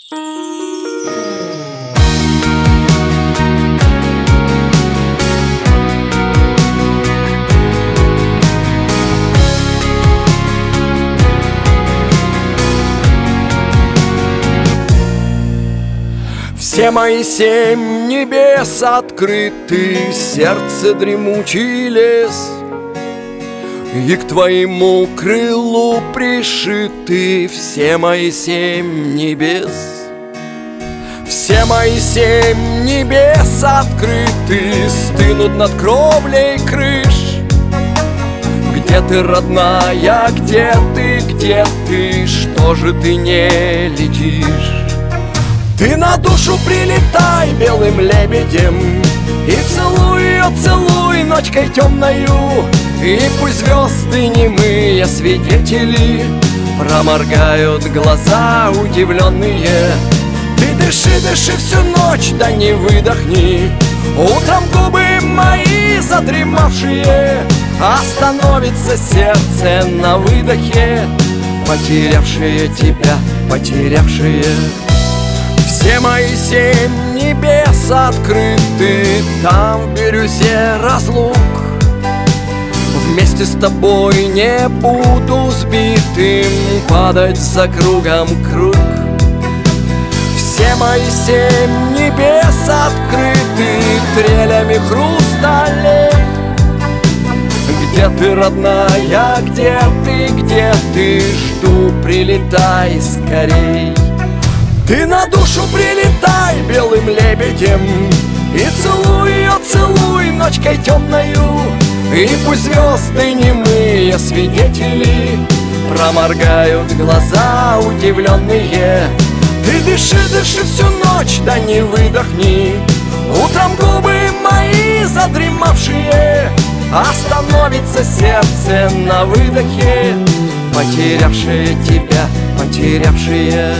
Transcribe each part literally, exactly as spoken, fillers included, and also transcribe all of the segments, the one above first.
Все мои семь небес открыты, сердце дремучий лес, и к твоему крылу пришиты все мои семь небес. Все мои семь небес открыты, стынут над кровлей крыш. Где ты, родная, где ты, где ты, что же ты не летишь? Ты на душу прилетай белым лебедем и целуй ее, целуй ночкой темною, и пусть звезды немые свидетели проморгают глаза удивленные. Ты дыши, дыши всю ночь, да не выдохни. Утром губы мои задремавшие, остановится сердце на выдохе, потерявшие тебя, потерявшие. Все мои семь небес открыты, там в бирюзе разлук. Вместе с тобой не буду сбитым падать за кругом круг. Все мои семь небес открыты трелями хрусталей. Где ты, родная, где ты, где ты, жду, прилетай скорей. Ты на душу прилетай белым лебедем и целуй ее, целуй ночкой темною, и пусть звезды немые свидетели проморгают глаза удивленные. Ты дыши, дыши всю ночь, да не выдохни. Утром губы мои задремавшие, остановится сердце на выдохе, потерявшие тебя, потерявшие.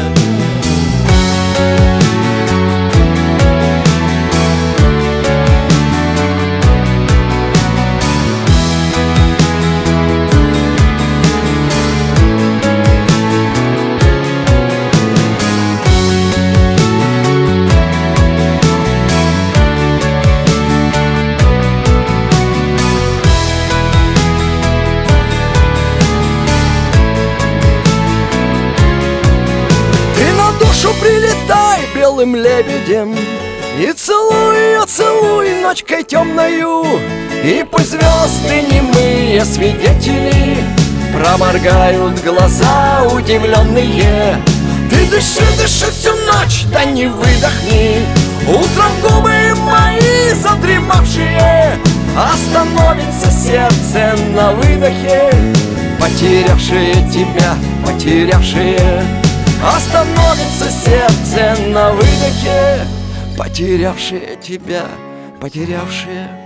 Прилетай белым лебедем и целуй ее, целуй ночкой темною, и пусть звезды немые свидетели проморгают глаза удивленные. Ты дыши, дыши всю ночь, да не выдохни. Утром губы мои задремавшие, остановится сердце на выдохе, потерявшие тебя, потерявшие. Остановится сердце на выдохе, потерявшие тебя, потерявшие.